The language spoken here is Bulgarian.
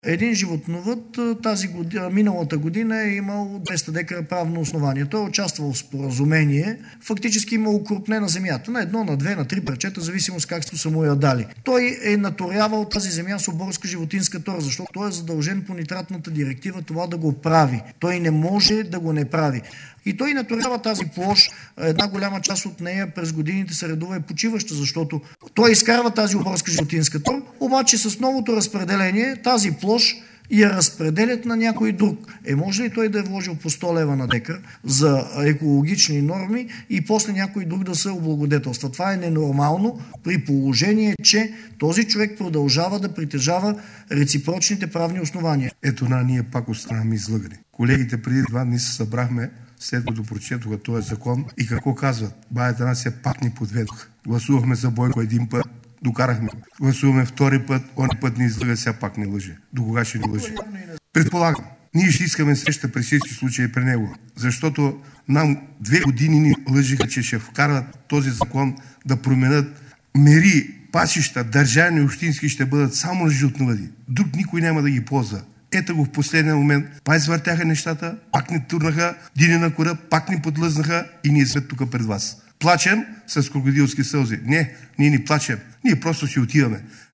Един животновъд миналата година е имал 200 декара правно основание. Той е участвал в споразумение, фактически има укрупнена земята на 1, на 2, на 3 парчета, зависимост как са му я дали. Той е наторявал тази земя с оборска животинска тора, защото той е задължен по нитратната директива това да го прави. Той не може да го не прави. И той наторява тази площ, една голяма част от нея през годините се редува е почиваща, защото той изкарва тази оборска животинска тор, обаче с новото разпределение тази площ я разпределят на някой друг. Може ли той да е вложил по 100 лева на декар за екологични норми и после някой друг да се облагодетелства? Това е ненормално при положение, че този човек продължава да притежава реципрочните правни основания. Ето ние пак останахме излъгани. Колегите преди 2 дни се събрахме, след като прочетоха този закон и какво казват? Бая Танасия пак ни подведоха. Гласувахме за Бойко един път, докарахме. Гласуваме втори път, он път ни излъга, сега пак не лъже. До кога ще ни лъже? Предполагам, ние ще искаме среща при всички случаи при него, защото нам 2 години ни лъжиха, че ще вкарат този закон да променят мери, пасища, държавни и общински ще бъдат само на животновъди. Друг никой няма да ги ползва. Ето го в последния момент, пак извъртяха нещата, пак ни турнаха, дини на кора, пак ни подлъзнаха и ние сме тук пред вас. Плачем с крокодилски сълзи. Не, ние не плачем, ние просто си отиваме.